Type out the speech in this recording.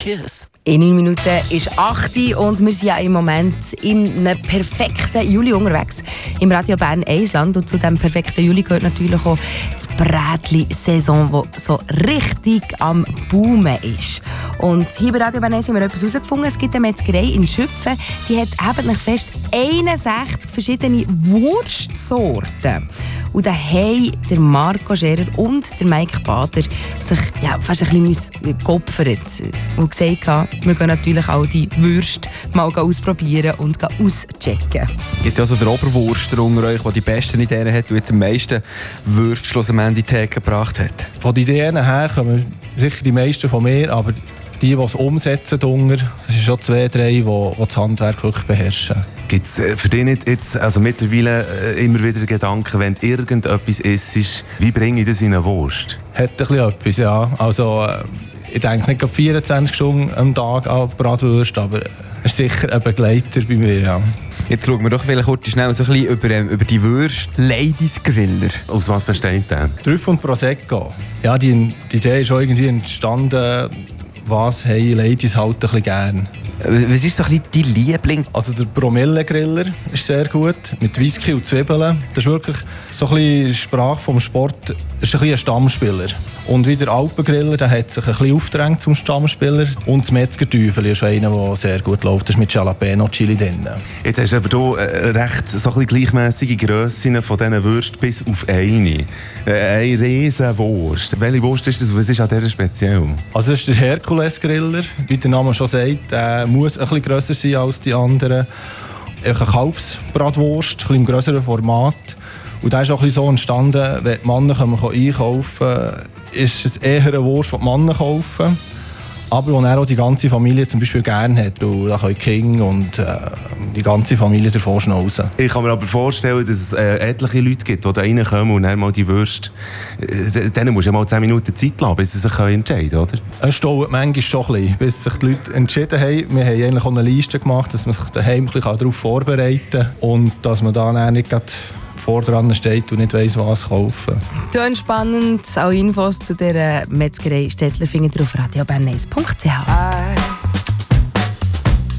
Kiss. In 9 Minuten ist 8 Uhr und wir sind ja im Moment in einem perfekten Juli unterwegs im Radio Bern Eisland. Und zu diesem perfekten Juli gehört natürlich auch die Brätli-Saison, die so richtig am Boomen ist. Und hier bei Radio Bern haben wir etwas herausgefunden. Es gibt eine Metzgerei in Schüpfen, die hat eben fest 61 verschiedene Wurstsorten. Und da haben der Marco Scherer und der Mike Bader sich fast ein bisschen geopfert und gesagt, wir gehen natürlich auch die Würste mal ausprobieren und auschecken. Ist also der Oberwurster unter euch, der die besten Ideen hat und jetzt am meisten Würste schlussendlich in die Theke gebracht hat? Von den Ideen her kommen sicher die meisten von mir, aber die es umsetzen, das sind schon 2, 3, die das Handwerk wirklich beherrschen. Gibt es für dich nicht jetzt, also mittlerweile immer wieder Gedanken, wenn irgendetwas ist, wie bringe ich das in eine Wurst? Hat ein bisschen etwas, ja. Also, ich denke nicht 24 Stunden am Tag an Bratwurst, aber er ist sicher ein Begleiter bei mir, ja. Jetzt schauen wir doch vielleicht kurz schnell so ein bisschen über die Würste. Ladies Griller. Aus was besteht der? Trüffel und Prosecco. Ja, die Idee ist auch irgendwie entstanden, was haben Ladies halt ein bisschen gern. Was ist so ein bisschen dein Liebling? Also der Promille-Griller ist sehr gut, mit Whisky und Zwiebeln. Das ist wirklich so ein bisschen Sprache vom Sport, ist ein bisschen ein Stammspieler. Und wie der Alpengriller, der hat sich ein bisschen aufgedrängt zum Stammspieler. Und das Metzgerteufel ist einer, der sehr gut läuft. Das ist mit Jalapeno-Chili drin. Jetzt hast du aber hier recht so ein bisschen gleichmässige Grössen von diesen Würsten bis auf eine. Eine riesen Wurst. Welche Wurst ist das? Was ist an dieser speziell? Also das ist der Herkules-Griller. Wie der Name schon sagt, der muss ein bisschen grösser sein als die anderen. Eine Kalbsbratwurst, ein bisschen im grösseren Format. Und das ist auch ein bisschen so entstanden, wenn die Männer einkaufen können, ist es eher eine Wurst, die die Männer kaufen. Aber die auch die ganze Familie zum Beispiel gerne hat. Weil da können die Kinder und die ganze Familie davon schnauzen. Ich kann mir aber vorstellen, dass es etliche Leute gibt, die da reinkommen und dann mal die Würste... Denen musst du ja mal 10 Minuten Zeit lassen, bis sie sich entscheiden können, oder? Es dauert manchmal schon ein bisschen, bis sich die Leute entschieden haben. Wir haben eigentlich auch eine Liste gemacht, dass man sich daheim ein bisschen darauf vorbereiten kann. Und dass man dann nicht vordran steht und nicht weiss, was kaufen. Tönt spannend. Auch Infos zu dieser Metzgerei Städtler findet ihr auf radioberneis.ch.